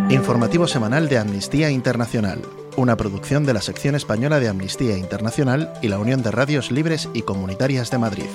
Informativo semanal de Amnistía Internacional, una producción de la sección española de Amnistía Internacional y la Unión de Radios Libres y Comunitarias de Madrid.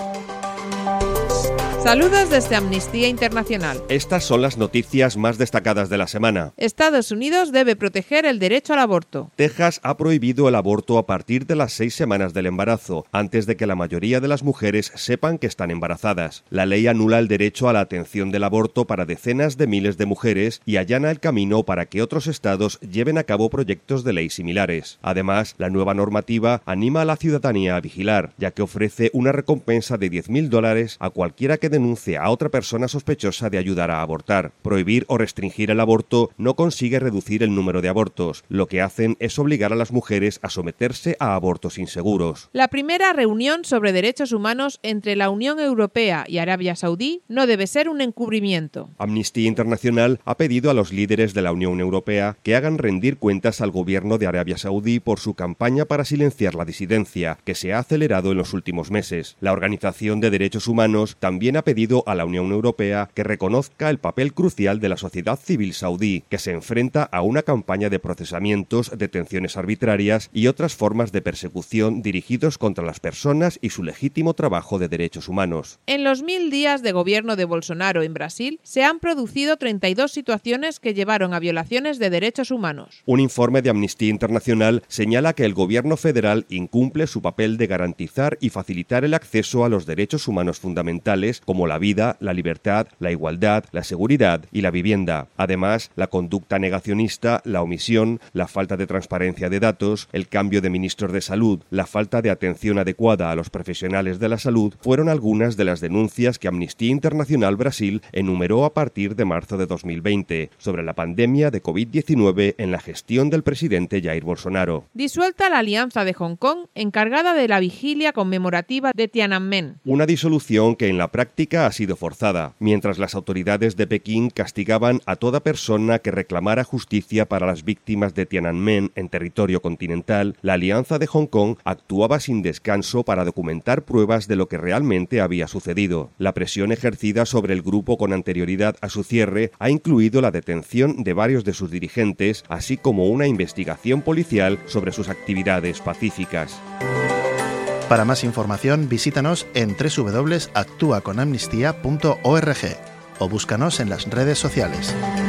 Saludos desde Amnistía Internacional. Estas son las noticias más destacadas de la semana. Estados Unidos debe proteger el derecho al aborto. Texas ha prohibido el aborto a partir de las 6 semanas del embarazo, antes de que la mayoría de las mujeres sepan que están embarazadas. La ley anula el derecho a la atención del aborto para decenas de miles de mujeres y allana el camino para que otros estados lleven a cabo proyectos de ley similares. Además, la nueva normativa anima a la ciudadanía a vigilar, ya que ofrece una recompensa de $10.000 a cualquiera que denuncie a otra persona sospechosa de ayudar a abortar. Prohibir o restringir el aborto no consigue reducir el número de abortos. Lo que hacen es obligar a las mujeres a someterse a abortos inseguros. La primera reunión sobre derechos humanos entre la Unión Europea y Arabia Saudí no debe ser un encubrimiento. Amnistía Internacional ha pedido a los líderes de la Unión Europea que hagan rendir cuentas al gobierno de Arabia Saudí por su campaña para silenciar la disidencia, que se ha acelerado en los últimos meses. La Organización de Derechos Humanos también ha pedido a la Unión Europea que reconozca el papel crucial de la sociedad civil saudí, que se enfrenta a una campaña de procesamientos, detenciones arbitrarias y otras formas de persecución dirigidos contra las personas y su legítimo trabajo de derechos humanos. En los 1000 días de gobierno de Bolsonaro en Brasil se han producido 32 situaciones que llevaron a violaciones de derechos humanos. Un informe de Amnistía Internacional señala que el gobierno federal incumple su papel de garantizar y facilitar el acceso a los derechos humanos fundamentales como la vida, la libertad, la igualdad, la seguridad y la vivienda. Además, la conducta negacionista, la omisión, la falta de transparencia de datos, el cambio de ministros de salud, la falta de atención adecuada a los profesionales de la salud fueron algunas de las denuncias que Amnistía Internacional Brasil enumeró a partir de marzo de 2020 sobre la pandemia de COVID-19 en la gestión del presidente Jair Bolsonaro. Disuelta la Alianza de Hong Kong, encargada de la vigilia conmemorativa de Tiananmen. Una disolución que en la práctica ha sido forzada, mientras las autoridades de Pekín castigaban a toda persona que reclamara justicia para las víctimas de Tiananmen en territorio continental. La Alianza de Hong Kong actuaba sin descanso para documentar pruebas de lo que realmente había sucedido. La presión ejercida sobre el grupo con anterioridad a su cierre ha incluido la detención de varios de sus dirigentes, así como una investigación policial sobre sus actividades pacíficas. Para más información, visítanos en www.actuaconamnistía.org o búscanos en las redes sociales.